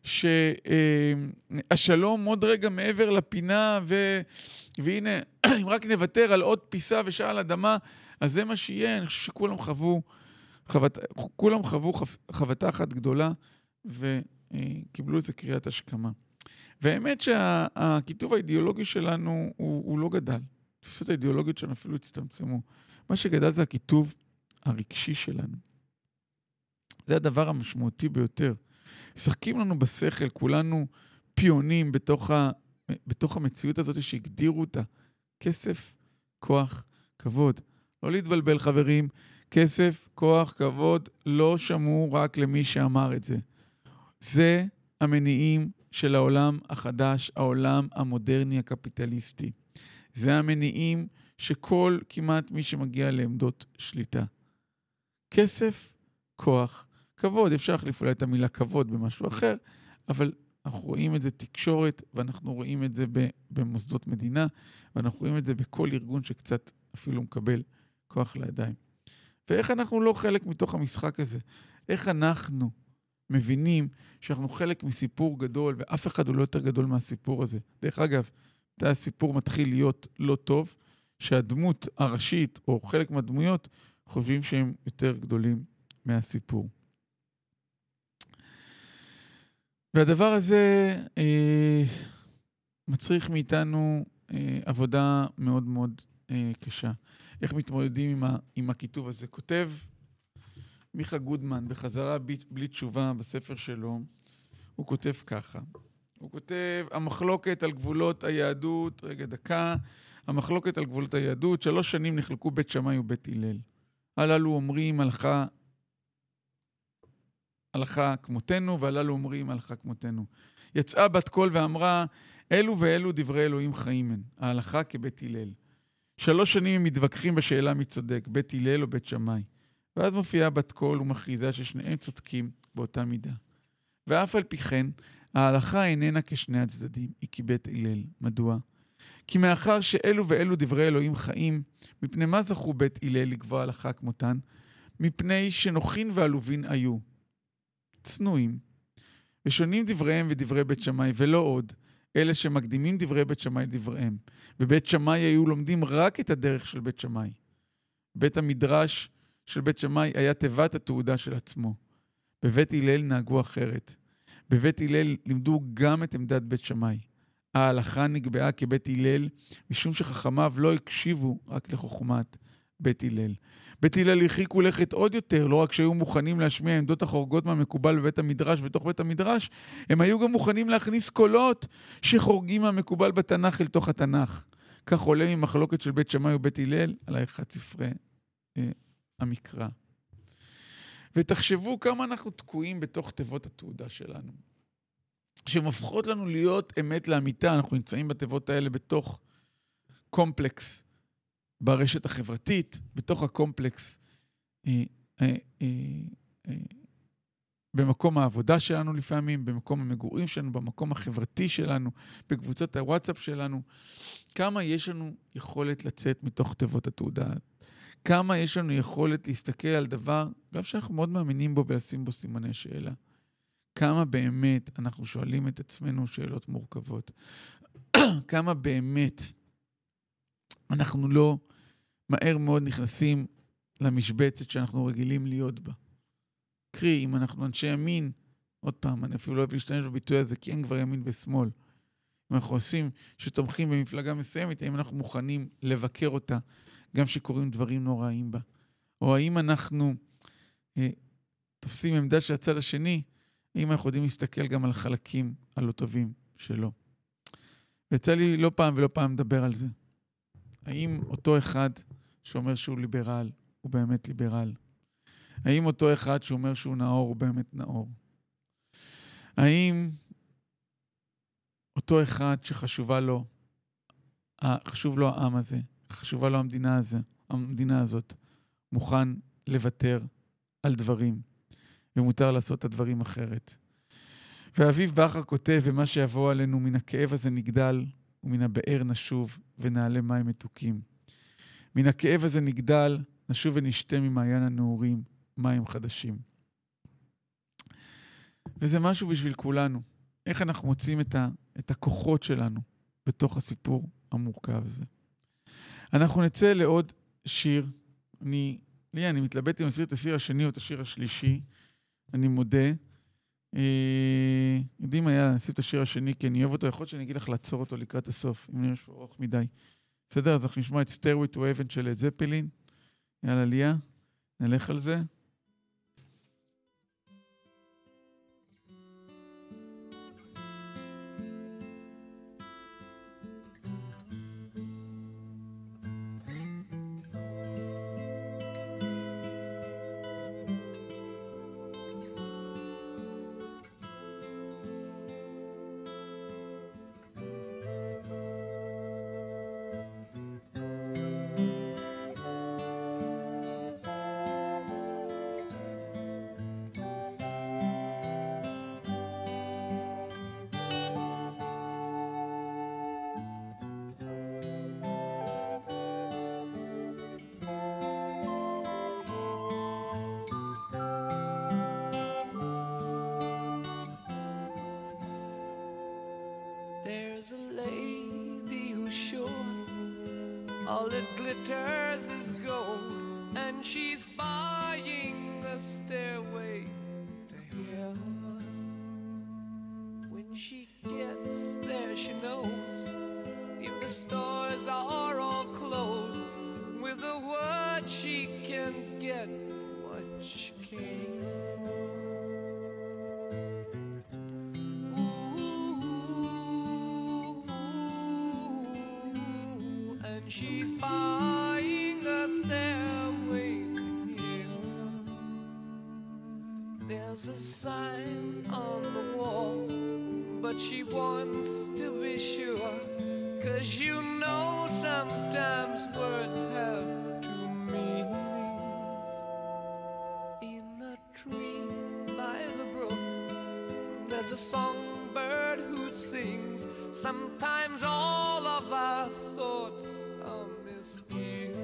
שהשלום עוד רגע מעבר לפינה, ו... והנה, אם רק נוותר על עוד פיסה ושעה על אדמה, אז זה מה שיהיה. אני חושב שכולם חוו, חוות... כולם חוו חוותה אחת גדולה, וקיבלו את זה קריאת השכמה. והאמת שהכיתוב האידיאולוגי שלנו הוא, הוא לא גדל. תפיסות האידיאולוגיות שלנו אפילו הצטמצמו. מה שגדל זה הכיתוב הרגשי שלנו. זה הדבר המשמעותי ביותר. משחקים לנו בשכל, כולנו פיונים בתוך, ה, בתוך המציאות הזאת שהגדירו אותה. כסף, כוח, כבוד. לא להתבלבל חברים, כסף, כוח, כבוד, לא שמעו רק למי שאמר את זה. זה המניעים של העולם החדש, העולם המודרני הקפיטליסטי. זה המניעים שכל כמעט מי שמגיע לעמדות שליטה. כסף, כוח, כבוד. אפשר להחליף אולי את המילה כבוד במשהו אחר, אבל אנחנו רואים את זה תקשורת, ואנחנו רואים את זה במוסדות מדינה, ואנחנו רואים את זה בכל ארגון שקצת אפילו מקבל כוח לידיים. ואיך אנחנו לא חלק מתוך המשחק הזה? איך אנחנו מבינים שאנחנו חלק מסיפור גדול, ואף אחד הוא לא יותר גדול מהסיפור הזה? דרך אגב, אתה הסיפור מתחיל להיות לא טוב, שהדמות הראשית, או חלק מהדמויות, חושבים שהם יותר גדולים מהסיפור. והדבר הזה אה, מצריך מאיתנו אה, עבודה מאוד מאוד אה, קשה. איך מתמודדים עם, ה, עם הכיתוב הזה? כותב מיכה גודמן בחזרה בלי, בלי תשובה בספר שלו, הוא כותב ככה. הוא כותב, המחלוקת על גבולות היהדות, רגע דקה, המחלוקת על גבולות היהדות, שלוש שנים נחלקו בית שמאי ובית הלל. הללו אומרים הלכה, הלכה כמותנו, והללו אומרים הלכה כמותנו. יצאה בת קול ואמרה, אלו ואלו דברי אלוהים חיים הן, ההלכה כבית הלל. שלוש שנים הם מתווכחים בשאלה מי צודק, בית הלל או בית שמאי. ואז מופיעה בת קול ומכריזה ששניהם צודקים באותה מידה. ואף על פי כן, ההלכה איננה כשני הצדדים, היא כבית הלל. מדוע? כי מאחר שאלו ואלו דברי אלוהים חיים, מפני מה זכו בית הלל לקבוע הלכה כמותן? מפני שנוחין ועלובין היו. צנועים. ושונים דבריהם ודברי בית שמאי, ולא עוד, אלה שמקדימים דברי בית שמאי לדבריהם. בבית שמאי היו לומדים רק את הדרך של בית שמאי. בית המדרש של בית שמאי היה תיבת התעודה של עצמו. בבית הלל נהגו אחרת. בבית הלל לימדו גם את עמדת בית שמאי. ההלכה נקבעה כבית הלל, משום שחכמיו לא הקשיבו רק לחוכמת בית הלל. בית הלל הרחיקו לכת עוד יותר, לא רק שהיו מוכנים להשמיע עמדות החורגות מהמקובל בבית המדרש בתוך בית המדרש, הם היו גם מוכנים להכניס קולות שחורגים מהמקובל בתנ"ך אל תוך התנ"ך. כך עולה ממחלוקת של בית שמאי ובית הלל על אחד ספרי אה, המקרא. ותחשבו כמה אנחנו תקועים בתוך תיבות התעודה שלנו, שמופכות לנו להיות אמת לאמיתה. אנחנו נמצאים בתיבות האלה בתוך קומפלקס ברשת החברתית, בתוך הקומפלקס אה, אה, אה, אה, במקום העבודה שלנו לפעמים, במקום המגורים שלנו, במקום החברתי שלנו, בקבוצות הוואטסאפ שלנו. כמה יש לנו יכולת לצאת מתוך תיבות התעודה? כמה יש לנו יכולת להסתכל על דבר, גם שאנחנו מאוד מאמינים בו ולשים בו סימני שאלה. כמה באמת אנחנו שואלים את עצמנו שאלות מורכבות. כמה באמת אנחנו לא מהר מאוד נכנסים למשבצת שאנחנו רגילים להיות בה. קרי, אם אנחנו אנשי ימין, עוד פעם, אני אפילו לא אוהב להשתמש בביטוי הזה, כי אין כבר ימין ושמאל. אם אנחנו עושים שתומכים במפלגה מסוימת, האם אנחנו מוכנים לבקר אותה, גם שקוראים דברים נוראים בה. או האם אנחנו אה, תופסים עמדה של הצד השני, האם אנחנו יודעים להסתכל גם על חלקים הלא טובים שלו. ויצא לי לא פעם ולא פעם לדבר על זה. האם אותו אחד שאומר שהוא ליברל, הוא באמת ליברל? האם אותו אחד שאומר שהוא נאור, הוא באמת נאור? האם אותו אחד שחשובה לו, חשוב לו העם הזה, חשובה לו המדינה, הזה, המדינה הזאת, מוכן לוותר על דברים, ומותר לעשות את הדברים אחרת? ואביב בכר כותב, ומה שיבוא עלינו מן הכאב הזה נגדל, ומן הבאר נשוב, ונעלה מים מתוקים. מן הכאב הזה נגדל, נשוב ונשתה ממעיין הנעורים, מים חדשים. וזה משהו בשביל כולנו. איך אנחנו מוצאים את, ה, את הכוחות שלנו בתוך הסיפור המורכב הזה. אנחנו נצא לעוד שיר. אני, לי, אני מתלבט אם אסיר את השיר השני או את השיר השלישי. אני מודה. אה, יודעים מה, יאללה, נשים את השיר השני, כי אני אוהב אותו. יכול להיות שאני אגיד לך לעצור אותו לקראת הסוף, אם נראה שהוא ארוך מדי. בסדר? אז אנחנו נשמע את Stairway to Heaven של לד זפלין. יאללה, ליה, נלך על זה. All that glitters is gold, and she's buying a stairway to heaven. When she gets there, she knows if the stores are all closed, with a word she can get what she came for. She's buying a stairway to heaven. There's a sign on the wall, but she wants to be sure, 'cause you know sometimes words have two meanings. In a tree by the brook, there's a songbird who sings. Sometimes all of our thoughts are misgiven.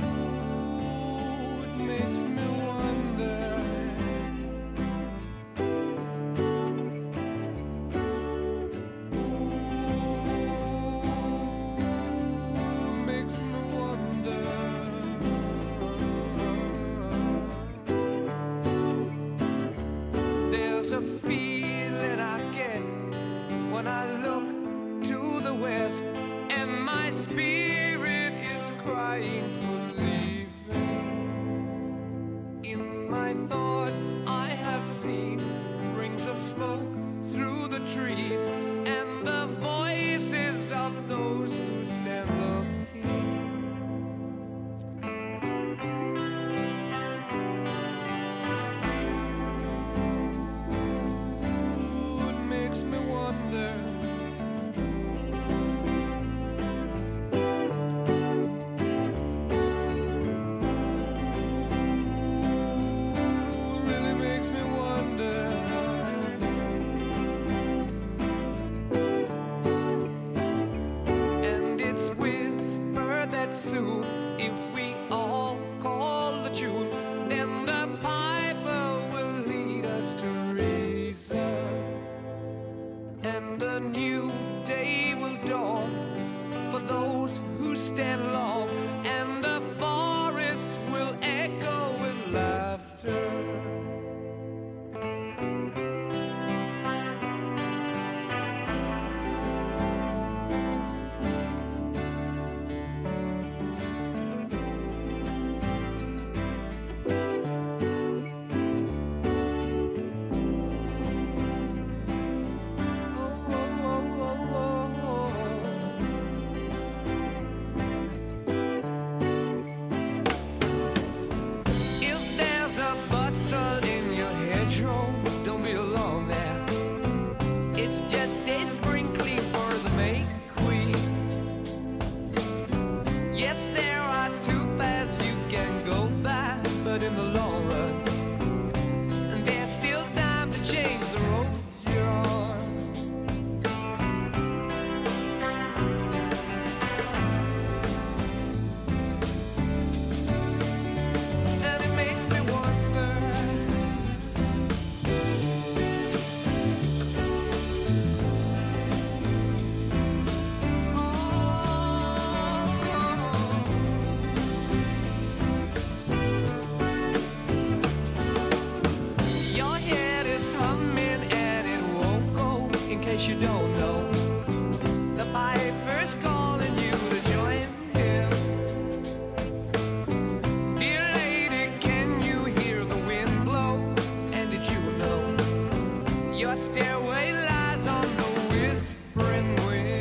It makes me wonder It's a feeling I get when I look to the west, and my spirit is crying for leaving. In my thoughts I have seen rings of smoke through the trees, and the voices of those who stand looking. Ooh, it makes me wonder. Ooh, it really makes me wonder. And it's whispered that soon, if we all call the tune, then the piper will lead us to reason, and a new day will dawn for those who stand long, and the forests will echo with laughter. Oh, oh, oh, oh, oh, oh. If there's a bustle in your hedgerow, don't be alone there. It's just a sprinkling for the May Queen. Yes, there are two paths you can go by, but in the long run, there's still time to change the road you're on. And it makes me wonder. Your head is humming and it won't go. In case you don't know, the piper's calling you to join him. Dear lady, can you hear the wind blow? And did you know your stairway lies on the whispering wind?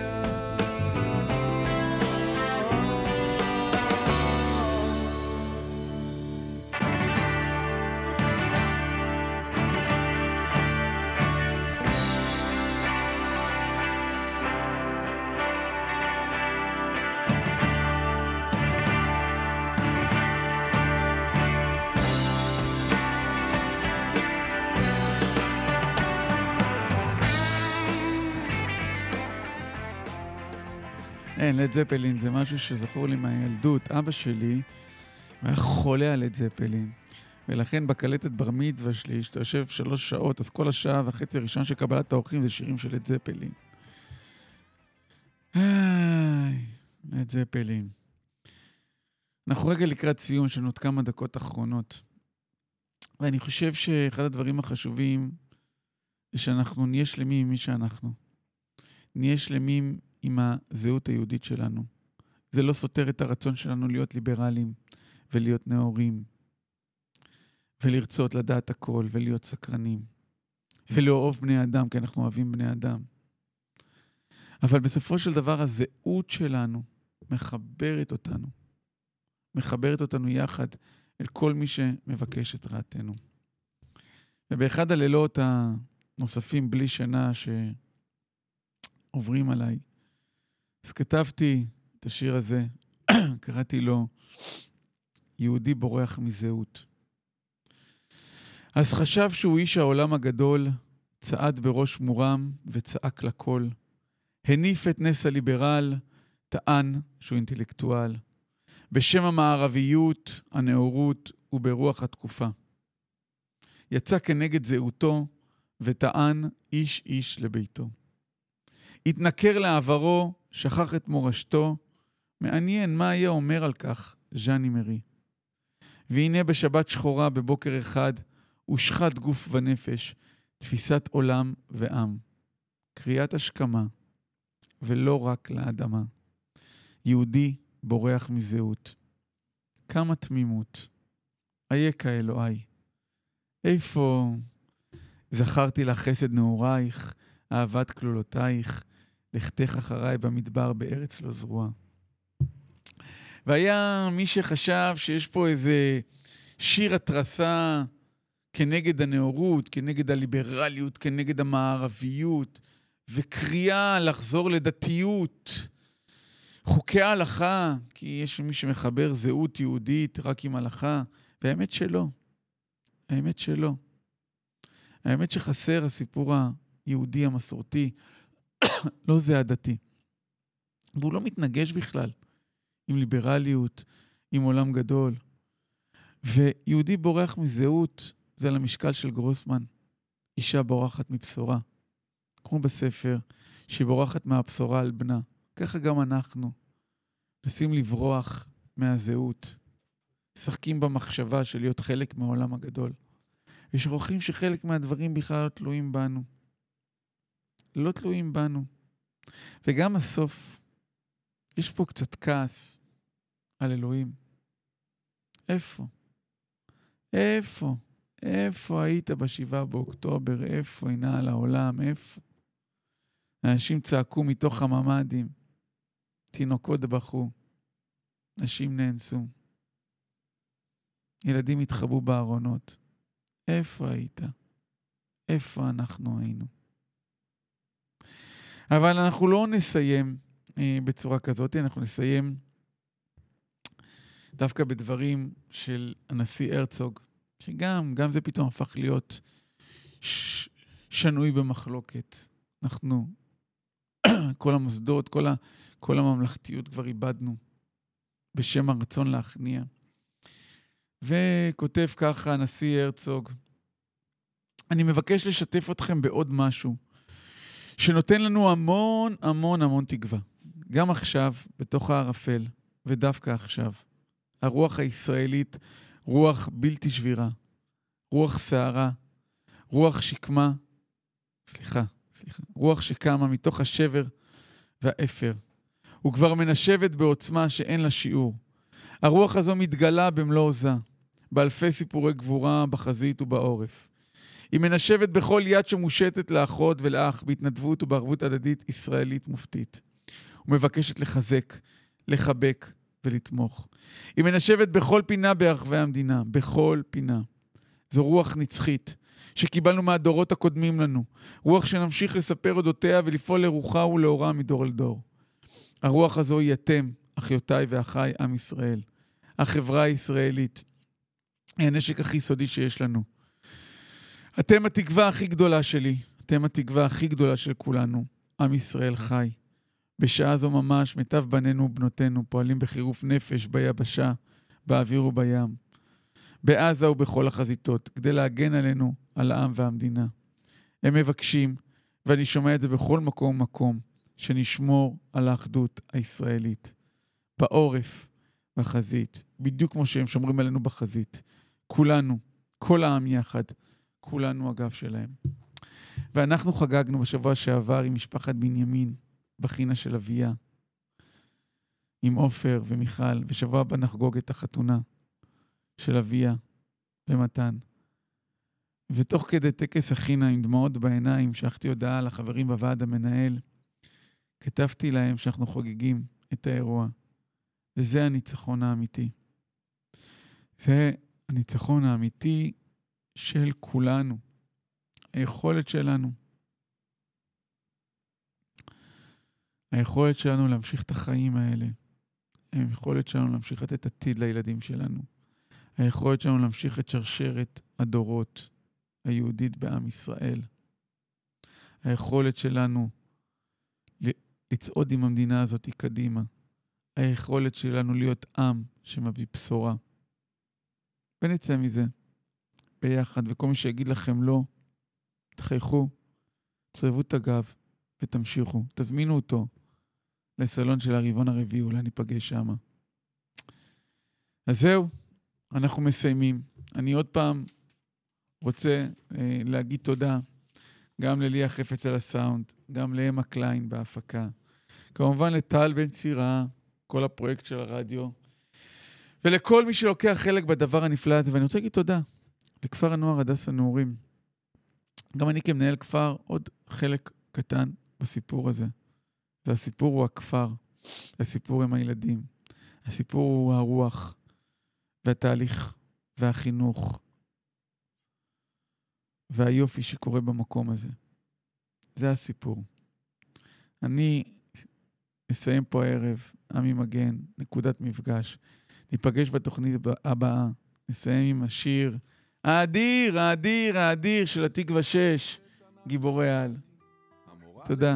אין, לד זפלין זה משהו שזכור לי מהילדות. אבא שלי היה חולה על לד זפלין, ולכן בקלטת בר מצווה שלי, שאתה יושב שלוש שעות, אז כל השעה וחצי הראשון של קבלת האורחים זה שירים של לד זפלין. איי, לד זפלין. אנחנו רגע לקראת סיום, יש לנו עוד כמה דקות אחרונות. ואני חושב שאחד הדברים החשובים זה שאנחנו נהיה שלמים עם מי שאנחנו. נהיה שלמים עם הזהות היהודית שלנו. זה לא סותר את הרצון שלנו להיות ליברליים ולהיות נאורים ולרצות לדעת הכל ולהיות סקרנים ולאהוב בני אדם, כי אנחנו אוהבים בני אדם. אבל בסופו של דבר הזהות שלנו מחברת אותנו. מחברת אותנו יחד אל כל מי שמבקש את רעתנו. ובאחד הלילות הנוספים בלי שינה שעוברים עליי, אז כתבתי את השיר הזה, קראתי לו יהודי בורח מזהות. אז חשב שהוא איש העולם הגדול, צעד בראש מורם וצעק לכל. הניף את נס הליברל, טען שהוא אינטלקטואל. בשם המערביות, הנאורות וברוח התקופה. יצא כנגד זהותו וטען איש איש לביתו. התנכר לעברו, שכח את מורשתו. מעניין מה היה אומר על כך ז'אני מרי. והנה בשבת שחורה בבוקר אחד, הושחת גוף ונפש, תפיסת עולם ועם, קריאת השכמה, ולא רק לאדמה. יהודי בורח מזהות. כמה תמימות. אייכה אלוהי. איפה זכרתי לך חסד נעורייך, אהבת כלולותייך, לכתך אחריי במדבר בארץ לא זרוע. והיה מי שחשב שיש פה איזה שיר התרסה כנגד הנאורות, כנגד הליברליות, כנגד המערביות, וקריאה לחזור לדתיות, חוקי ההלכה, כי יש מי שמחבר זהות יהודית רק עם הלכה, והאמת שלא. האמת שלא. האמת שחסר הסיפור היהודי המסורתי, לא זה הדתי. והוא לא מתנגש בכלל עם ליברליות, עם עולם גדול. ויהודי בורח מזהות, זה על המשקל של גרוסמן. אישה בורחת מבשורה. כמו בספר, שהיא בורחת מהבשורה על בנה. ככה גם אנחנו. נסים לברוח מהזהות. שחקים במחשבה של להיות חלק מהעולם הגדול. ושוכחים שחלק מהדברים בכלל לא תלויים בנו. לא תלויים בנו. וגם הסוף, יש פה קצת כעס על אלוהים. איפה? איפה? איפה היית בשבעה באוקטובר? איפה הנה על העולם? איפה? אנשים צעקו מתוך הממדים. תינוקות בכו. נשים נאנסו. ילדים התחבאו בארונות. איפה היית? איפה אנחנו היינו? אבל אנחנו לא נסיים אה, בצורה כזאת, אנחנו נסיים דווקא בדברים של הנשיא הרצוג, שגם גם זה פתאום הפך להיות ש... שנוי במחלוקת. אנחנו, כל המוסדות, כל, ה... כל הממלכתיות כבר איבדנו בשם הרצון להכניע. וכותב ככה הנשיא הרצוג, אני מבקש לשתף אתכם בעוד משהו, שנותן לנו המון המון המון תקווה. גם עכשיו, בתוך הערפל, ודווקא עכשיו, הרוח הישראלית, רוח בלתי שבירה, רוח שערה, רוח שקמה, סליחה, סליחה, רוח שקמה מתוך השבר והאפר, וכבר מנשבת בעוצמה שאין לה שיעור. הרוח הזו מתגלה במלוא עוזה, באלפי סיפורי גבורה בחזית ובעורף. היא מנשבת בכל יד שמושטת לאחות ולאח, בהתנדבות ובערבות הדדית ישראלית מופתית. ומבקשת לחזק, לחבק ולתמוך. היא מנשבת בכל פינה ברחבי המדינה, בכל פינה. זו רוח נצחית, שקיבלנו מהדורות הקודמים לנו. רוח שנמשיך לספר אודותיה ולפעול לרוחה ולאורה מדור אל דור. הרוח הזו היא אתם, אחיותיי ואחיי עם ישראל. החברה הישראלית. היא הנשק הכי סודי שיש לנו. אתם התקווה הכי גדולה שלי. אתם התקווה הכי גדולה של כולנו. עם ישראל חי. בשעה זו ממש מיטב בנינו ובנותינו פועלים בחירוף נפש ביבשה, באוויר ובים. בעזה ובכל החזיתות, כדי להגן עלינו, על העם והמדינה. הם מבקשים, ואני שומע את זה בכל מקום מקום, שנשמור על האחדות הישראלית. בעורף, בחזית, בדיוק כמו שהם שומרים עלינו בחזית. כולנו, כל העם יחד, כולנו הגב שלהם. ואנחנו חגגנו בשבוע שעבר עם משפחת בנימין, בחינה של אביה, עם עופר ומיכל, ושבוע הבא נחגוג את החתונה של אביה ומתן. ותוך כדי טקס החינה עם דמעות בעיניים, שלחתי הודעה לחברים בוועד המנהל, כתבתי להם שאנחנו חוגגים את האירוע. וזה הניצחון האמיתי. זה הניצחון האמיתי של כולנו. היכולת שלנו. היכולת שלנו להמשיך את החיים האלה. היכולת שלנו להמשיך לתת עתיד לילדים שלנו. היכולת שלנו להמשיך את שרשרת הדורות היהודית בעם ישראל. היכולת שלנו לצעוד עם המדינה הזאת קדימה. היכולת שלנו להיות עם שמביא בשורה. ונצא מזה ביחד, וכל מי שיגיד לכם לא, תחייכו, צרבו את הגב ותמשיכו. תזמינו אותו לסלון של הרבעון הרביעי, אולי ניפגש שם. אז זהו, אנחנו מסיימים. אני עוד פעם רוצה אה, להגיד תודה גם לליה חפץ על הסאונד, גם לאמה קליין בהפקה. כמובן לטל בן צירה, כל הפרויקט של הרדיו, ולכל מי שלוקח חלק בדבר הנפלא הזה, ואני רוצה להגיד תודה לכפר הנוער הדס הנעורים. גם אני כמנהל כפר, עוד חלק קטן בסיפור הזה. והסיפור הוא הכפר, הסיפור עם הילדים, הסיפור הוא הרוח, והתהליך, והחינוך, והיופי שקורה במקום הזה. זה הסיפור. אני אסיים פה הערב, עמי מגן, נקודת מפגש. ניפגש בתוכנית הבאה. נסיים עם השיר האדיר, האדיר, האדיר של התקווה שש, גיבורי על. תודה.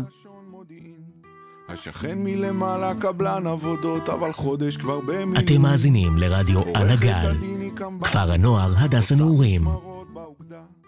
השכן מלמעלה קבלן עבודות, אבל חודש כבר במילואים. אתם מאזינים לרדיו על הגל, כפר הנוער הדס הנעורים.